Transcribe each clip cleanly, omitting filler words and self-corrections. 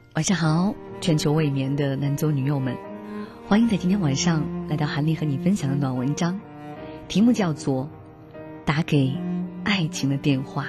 晚上好，全球未眠的男左女右们，欢迎在今天晚上来到韩丽和你分享的暖文章，题目叫做打给爱情的电话。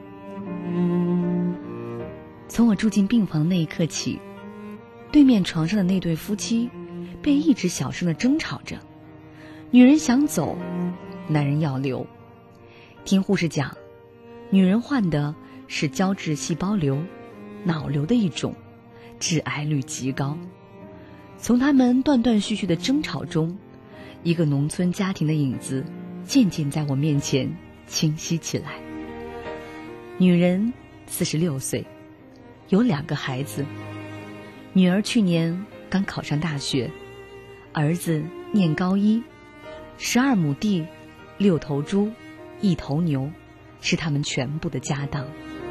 从我住进病房那一刻起，对面床上的那对夫妻便一直小声地争吵着，女人想走，男人要留。听护士讲，女人患的是胶质细胞瘤，脑瘤的一种，致癌率极高。从他们断断续续的争吵中，一个农村家庭的影子渐渐在我面前清晰起来。女人46岁，有2个孩子，女儿去年刚考上大学，儿子念高一，12亩地，6头猪，1头牛，是他们全部的家当。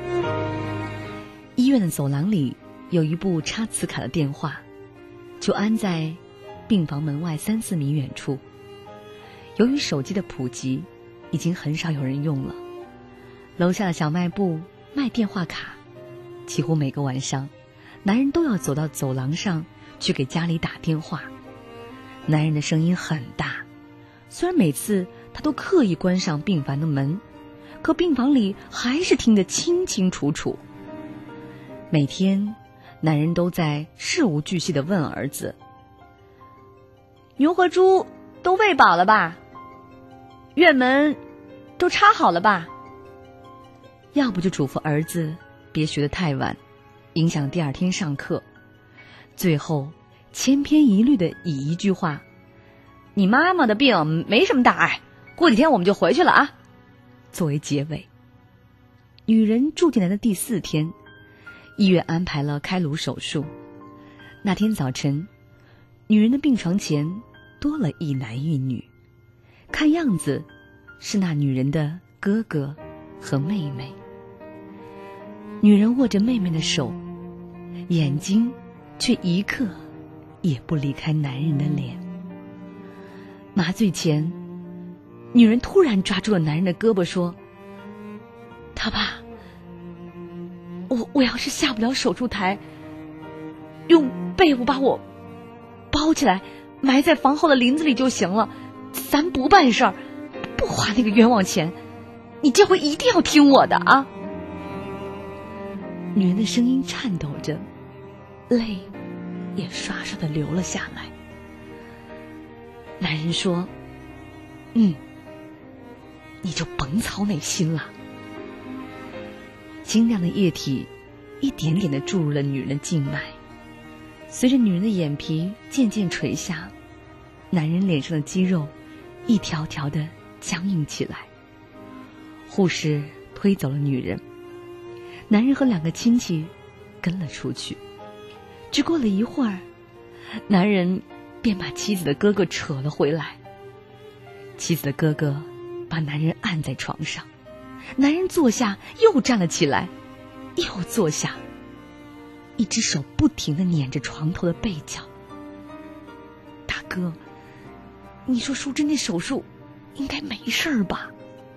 医院的走廊里有一部插磁卡的电话，就安在病房门外3-4米远处。由于手机的普及，已经很少有人用了。楼下的小卖部卖电话卡，几乎每个晚上，男人都要走到走廊上去给家里打电话。男人的声音很大，虽然每次他都刻意关上病房的门，可病房里还是听得清清楚楚。每天男人都在事无巨细地问儿子：牛和猪都喂饱了吧？院门都插好了吧？要不就嘱咐儿子别学得太晚，影响第2天上课。最后千篇一律地以一句话：你妈妈的病没什么大碍，过几天我们就回去了啊，作为结尾。女人住进来的第4天，医院安排了开颅手术。那天早晨，女人的病床前多了一男一女，看样子是那女人的哥哥和妹妹。女人握着妹妹的手，眼睛却一刻也不离开男人的脸。麻醉前，女人突然抓住了男人的胳膊说：他爸，我要是下不了手术台，用被子把我包起来，埋在房后的林子里就行了，咱不办事儿，不花那个冤枉钱，你这回一定要听我的啊！女人的声音颤抖着，泪也刷刷地流了下来。男人说：你就甭操那心了。清亮的液体一点点地注入了女人的静脉，随着女人的眼皮渐渐垂下，男人脸上的肌肉一条条地僵硬起来。护士推走了女人，男人和2个亲戚跟了出去。只过了一会儿，男人便把妻子的哥哥扯了回来。妻子的哥哥把男人按在床上，男人坐下又站了起来，又坐下，一只手不停地捻着床头的被角。大哥，你说淑珍这手术应该没事吧？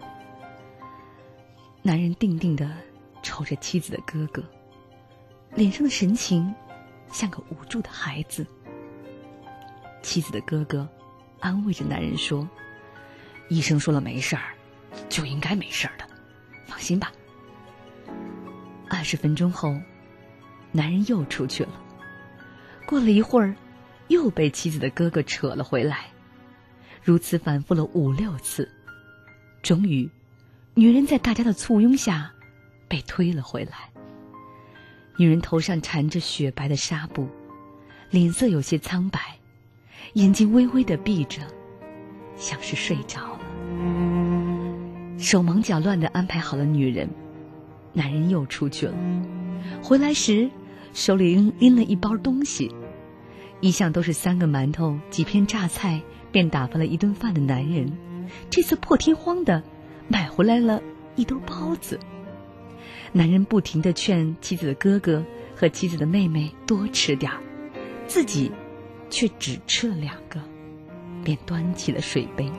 男人定定地瞅着妻子的哥哥，脸上的神情像个无助的孩子。妻子的哥哥安慰着男人说：医生说了没事儿，就应该没事儿的，放心吧。20分钟后，男人又出去了。过了一会儿，又被妻子的哥哥扯了回来，如此反复了5-6次。终于，女人在大家的簇拥下被推了回来。女人头上缠着雪白的纱布，脸色有些苍白，眼睛微微地闭着，像是睡着了。手忙脚乱地安排好了女人，男人又出去了。回来时手里拎了一包东西，一向都是3个馒头几片榨菜便打发了一顿饭的男人，这次破天荒地买回来了一兜包子。男人不停地劝妻子的哥哥和妻子的妹妹多吃点儿，自己却只吃了2个，便端起了水杯。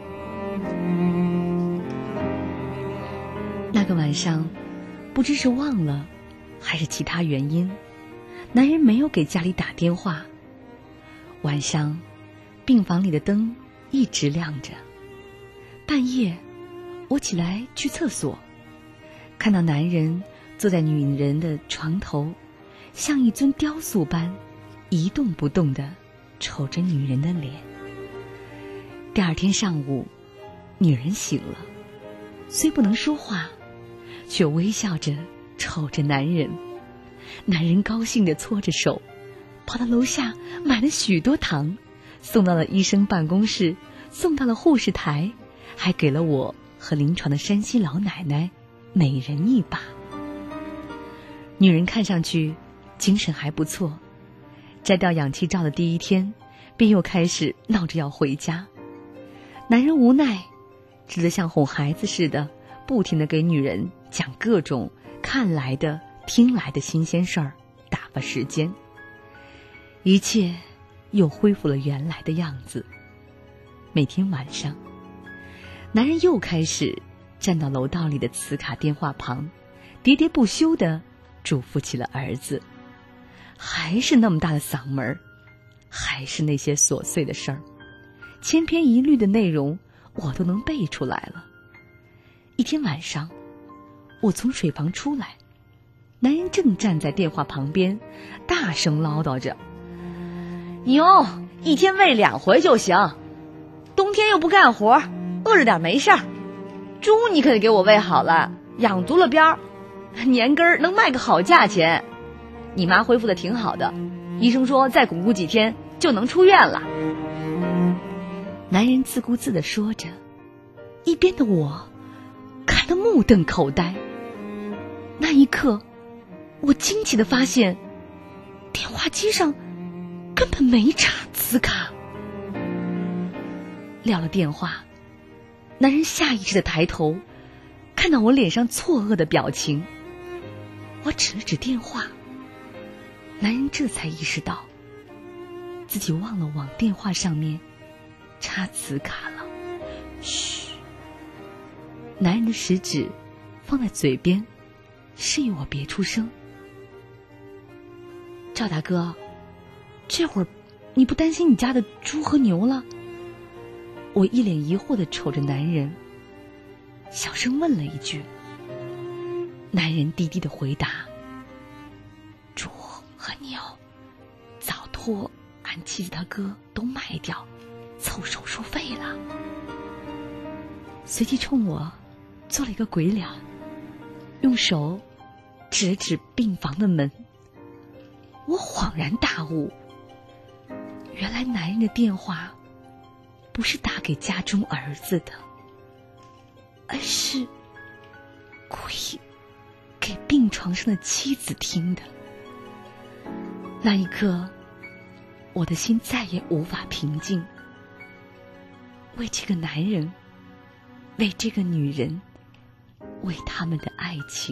那个晚上，不知是忘了还是其他原因， 男人没有给家里打电话。晚上，病房里的灯一直亮着。半夜，我起来去厕所，看到男人坐在女人的床头，像一尊雕塑般一动不动地瞅着女人的脸。第二天上午，女人醒了，虽不能说话，却微笑着瞅着男人。男人高兴地搓着手，跑到楼下买了许多糖，送到了医生办公室，送到了护士台，还给了我和临床的山西老奶奶每人一把。女人看上去精神还不错，摘掉氧气罩的第一天，便又开始闹着要回家。男人无奈，只得像哄孩子似的，不停地给女人讲各种看来的、听来的新鲜事儿，打发时间。一切又恢复了原来的样子。每天晚上，男人又开始站到楼道里的磁卡电话旁，喋喋不休地嘱咐起了儿子。还是那么大的嗓门，还是那些琐碎的事儿，千篇一律的内容我都能背出来了。一天晚上，我从水房出来，男人正站在电话旁边，大声唠叨着：牛一天喂2回就行，冬天又不干活，饿着点没事儿。猪你可得给我喂好了，养足了膘，年根能卖个好价钱。你妈恢复的挺好的，医生说再巩固几天就能出院了。男人自顾自地说着，一边的我看得目瞪口呆。那一刻，我惊奇地发现，电话机上根本没插磁卡。撂了电话，男人下意识地抬头，看到我脸上错愕的表情。我指了指电话，男人这才意识到自己忘了往电话上面插磁卡了。嘘，男人的食指放在嘴边，示意我别出声。赵大哥，这会儿你不担心你家的猪和牛了？我一脸疑惑地瞅着男人，小声问了一句。男人低低地回答：猪和牛早托俺妻子他哥都卖掉，凑手术费了。随即冲我做了一个鬼脸，用手指了指病房的门。我恍然大悟，原来男人的电话不是打给家中儿子的，而是故意给病床上的妻子听的。那一刻，我的心再也无法平静。为这个男人，为这个女人，为他们的爱情。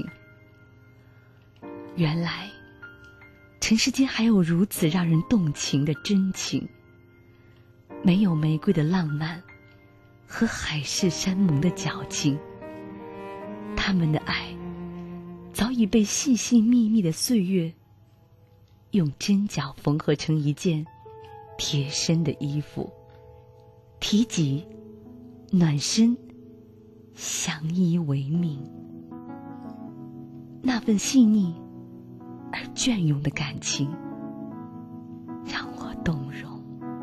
原来尘世间还有如此让人动情的真情，没有玫瑰的浪漫和海誓山盟的矫情，他们的爱早已被细细密密的岁月用针脚缝合成一件贴身的衣服，提己暖身，相依为命。那份细腻而隽永的感情让我动容。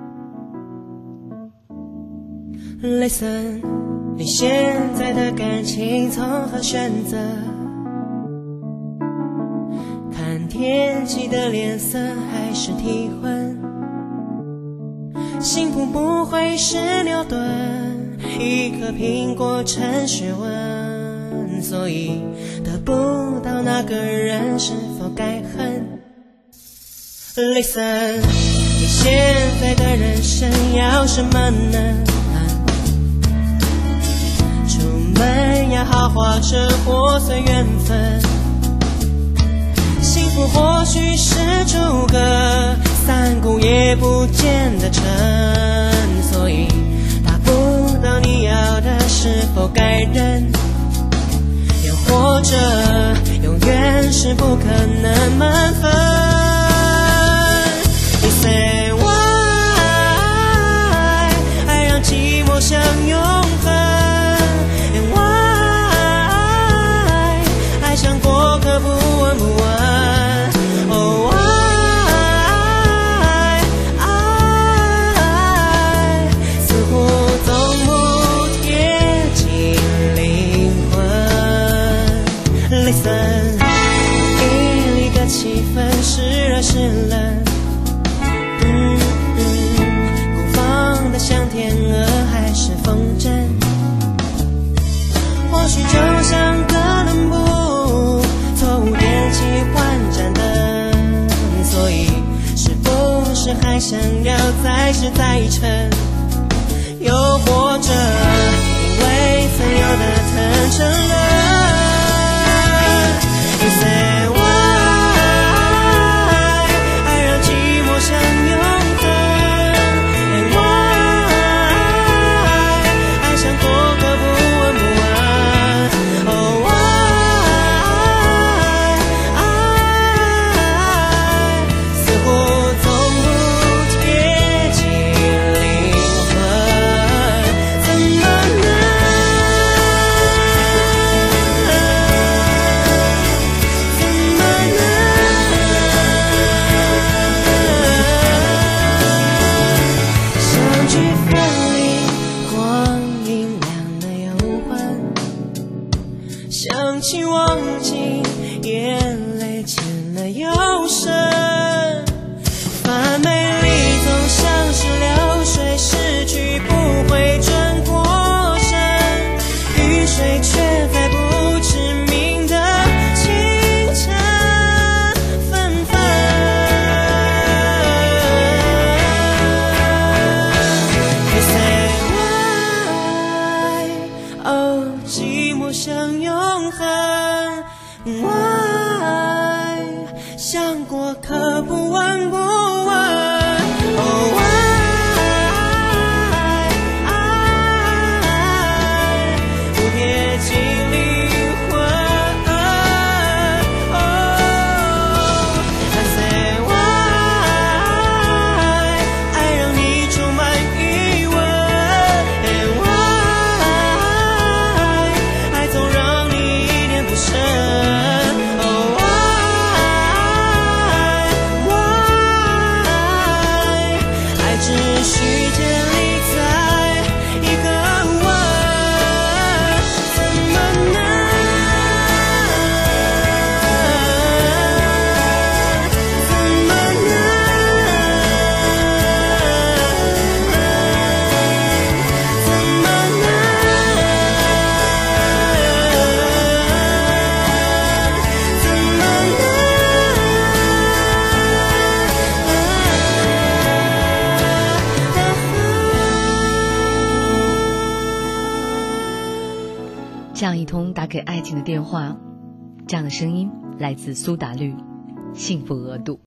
Listen， 你现在的感情从何选择？看天气的脸色还是提魂？幸福不会是牛顿，一颗苹果成学问，所以得不到那个人是否该恨？ Listen， 你现在的人生要什么呢？出门要好好这破碎缘分，幸福或许是诸葛三顾也不见得成，所以达不到你要的是否该忍？又或者永远是不可能满分？ 森，一里的气氛时热时冷，孤芳的像天鹅还是风筝，或许就像哥伦布错误点起换盏灯，所以是不是还想要再试再沉，又或者因为曾有的疼成了You say why 爱让寂寞像永恒 And why 爱像过客不闻不问 Oh why 爱似乎从不贴近灵魂，怎么能相聚分离，光阴亮了又昏，想起忘记，眼泪牵了又深，反美丽总像是流水，失去不会转过身，雨水却在不知名的清晨纷纷。You say why 哦，寂寞像永恒 Why 像过客不闻不问 Oh why 不贴近灵魂 I say why 爱让你充满疑问 And why 爱总让你一点不舍 Oh why 爱只需建立在一个吻，怎么能这样一通打给爱情的电话，这样的声音来自苏打绿，幸福额度。